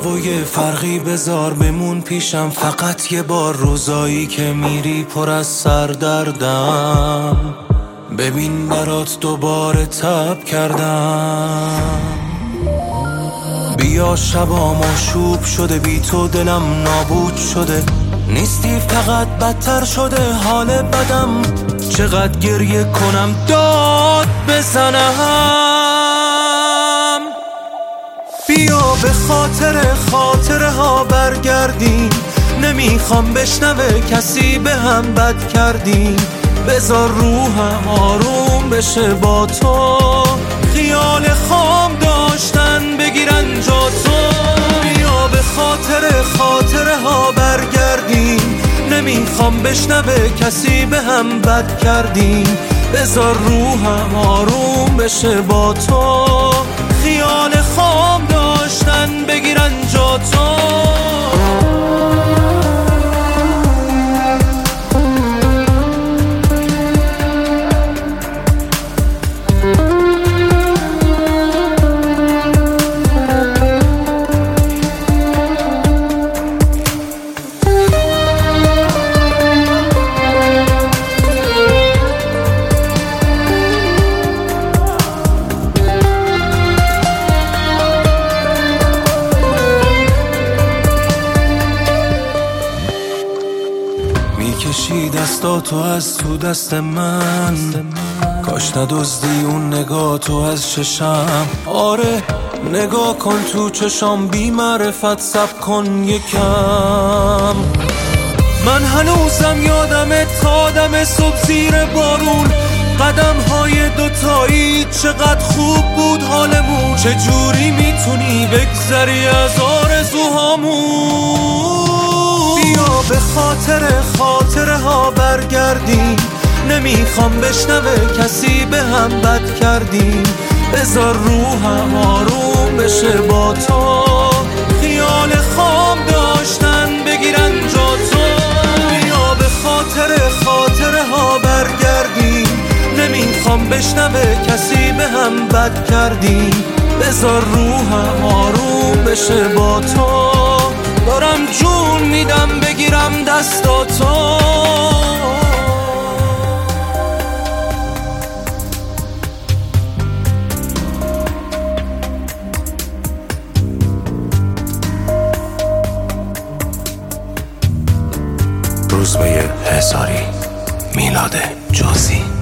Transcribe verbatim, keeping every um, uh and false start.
و یه فرقی بذار بمون پیشم، فقط یه بار روزایی که میری پر از سردردم، ببین برات دوباره تب کردم. بیا شبام آشوب شده، بی تو دلم نابود شده، نیستی فقط بدتر شده حال بدم. چقدر گریه کنم داد بزنم، بیا به خاطر خاطره ها برگردیم، نمیخوام بشنوه کسی به هم بد کردیم. بذار روحم آروم بشه با تو، خیال خام داشتن بگیرن جا تو. بیا به خاطر خاطره ها برگردیم، نمیخوام بشنوه کسی به هم بد کردیم. بذار روحم آروم بشه با تو، خیال خام داشتن بگیرن جا تو. میکشی دستاتو از تو دست من، کاش ندزدی اون نگاه تو از چشم. آره نگاه کن تو چشام، بی معرفت سب کن یکم. من هنوزم یادمه تا دم صبح زیر بارون، قدم های دوتایی چقدر خوب بود حالمون. چجوری میتونی بگذری از آرزوهامون؟ بیا به خاطر خاطره ها برگردیم، نمیخوام بشنوه کسی به هم بد کردیم. بذار روحم آروم بشه با تو، خیال خام داشتن بگیرن جا تو. بیا به خاطر خاطره ها برگردیم، نمیخوام بشنوه کسی به هم بد کردیم. بذار روحم آروم بشه با تو، دارم جون میدم بگیرم دستاتو. روزبه هزاری، میلاد جزئی.